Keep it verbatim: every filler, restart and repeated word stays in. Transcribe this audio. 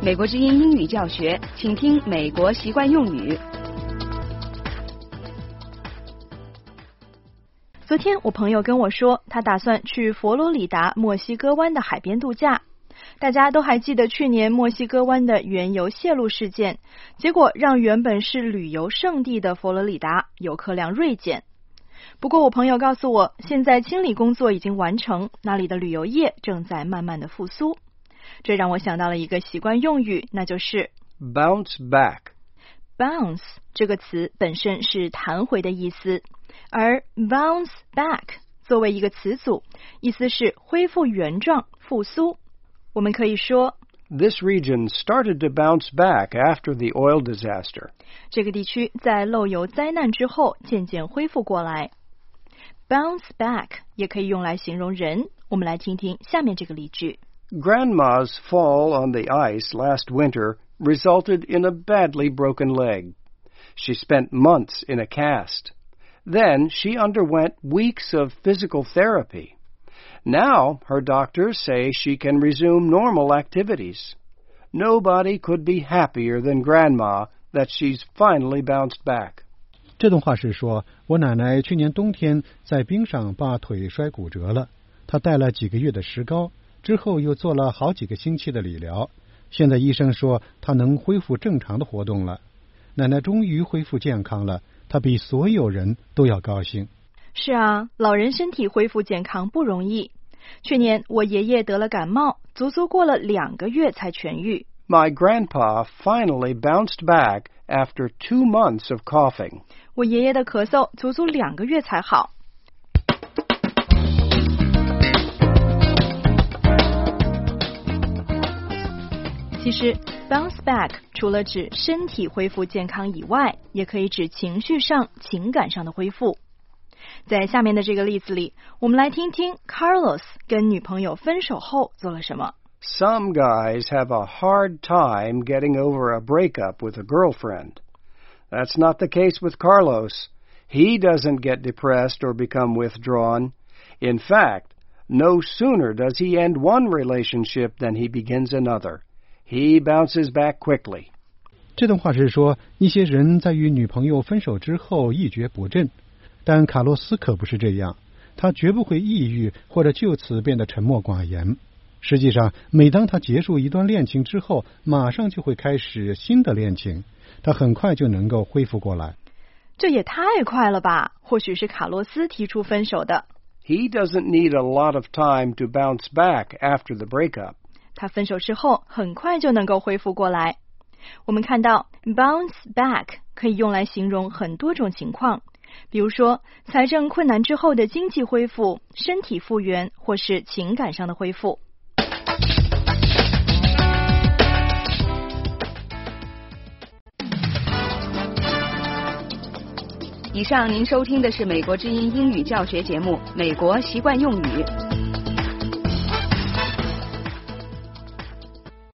美国之音英语教学，请听美国习惯用语。昨天我朋友跟我说，他打算去佛罗里达墨西哥湾的海边度假。大家都还记得去年墨西哥湾的原油泄露事件，结果让原本是旅游胜地的佛罗里达游客量锐减。不过我朋友告诉我，现在清理工作已经完成，那里的旅游业正在慢慢的复苏。这让我想到了一个习惯用语，那就是 bounce back。 bounce 这个词本身是弹回的意思，而 bounce back 作为一个词组，意思是恢复原状、复苏。我们可以说 This region started to bounce back after the oil disaster. 这个地区在漏油灾难之后渐渐恢复过来。bounce back 也可以用来形容人，我们来听听下面这个例句。 Grandma's fall on the ice last winter resulted in a badly broken leg. She spent months in a cast. Then she underwent weeks of physical therapy. Now her doctors say she can resume normal activities. Nobody could be happier than Grandma that she's finally bounced back. 这段话是说，我奶奶去年冬天在冰上把腿摔骨折了，她戴了几个月的石膏，之后又做了好几个星期的理疗。现在医生说她能恢复正常的活动了。奶奶终于恢复健康了，她比所有人都要高兴。 是啊，老人身体恢复健康不容易。去年我爷爷得了感冒，足足过了两个月才痊愈。 My grandpa finally bounced back after two months of coughing. 我爷爷的咳嗽足足两个月才好。其实 bounce back 除了指身体恢复健康以外，也可以指情绪上、情感上的恢复。在下面的这个例子里，我们来听听 Carlos 跟女朋友分手后做了什么。 Some guys have a hard time getting over a breakup with a girlfriend. That's not the case with Carlos. He doesn't get depressed or become withdrawn. In fact, no sooner does he end one relationship than he begins another. He bounces back quickly. 这段话是说，一些人在与女朋友分手之后一蹶不振，但卡洛斯可不是这样，他绝不会抑郁或者就此变得沉默寡言。实际上，每当他结束一段恋情之后，马上就会开始新的恋情，他很快就能够恢复过来。 这也太快了吧，或许是卡洛斯提出分手的。 He doesn't need a lot of time to bounce back after the breakup. 他分手之后很快就能够恢复过来。我们看到 bounce back 可以用来形容很多种情况，比如说财政困难之后的经济恢复、身体复原，或是情感上的恢复。以上您收听的是美国之音英语教学节目《美国习惯用语》。